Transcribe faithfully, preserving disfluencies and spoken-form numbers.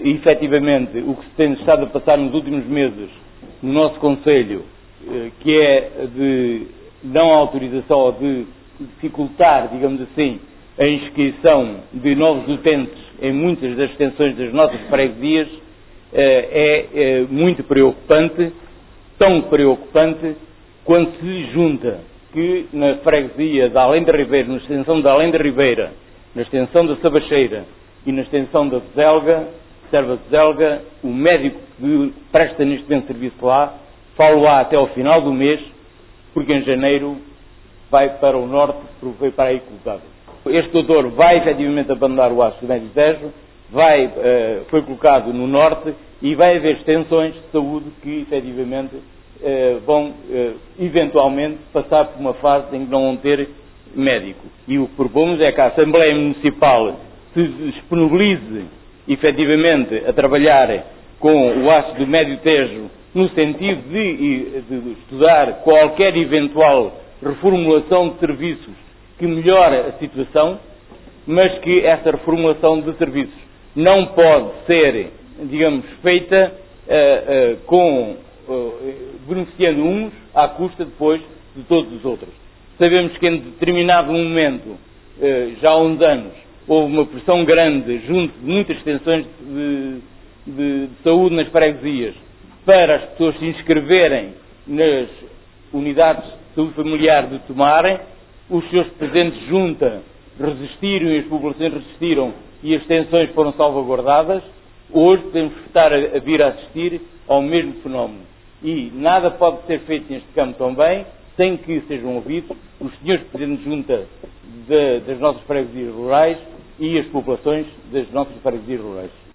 efetivamente, o que se tem estado a passar nos últimos meses no nosso Conselho, que é de não autorização ou de dificultar, digamos assim, a inscrição de novos utentes em muitas das extensões das nossas freguesias, é muito preocupante, tão preocupante quando se junta que na freguesia da Além da Ribeira, na extensão da Além da Ribeira, na extensão da Sabacheira e na extensão da Zelga, Serva de Zelga, o médico que presta neste momento serviço lá, falo-á até ao final do mês, porque em janeiro vai para o norte, porque para aí colocado. Este doutor vai efetivamente abandonar o Aço do Médio Tejo, vai, uh, foi colocado no norte e vai haver extensões de saúde que efetivamente uh, vão uh, eventualmente passar por uma fase em que não vão ter médico. E o que propomos é que a Assembleia Municipal se disponibilize efetivamente a trabalhar com o Aço do Médio Tejo no sentido de, de estudar qualquer eventual reformulação de serviços que melhore a situação, mas que essa reformulação de serviços não pode ser, digamos, feita uh, uh, com, uh, beneficiando uns à custa depois de todos os outros. Sabemos que em determinado momento, uh, já há uns anos, houve uma pressão grande junto de muitas extensões de, de, de saúde nas freguesias para as pessoas se inscreverem nas unidades de saúde familiar de Tomarem. Os seus presidentes de junta resistiram e as populações resistiram e as extensões foram salvaguardadas. Hoje podemos estar a, a vir a assistir ao mesmo fenómeno. E nada pode ser feito neste campo também sem que sejam ouvidos os senhores presidentes de junta de, das nossas freguesias rurais e as populações das nossas freguesias rurais.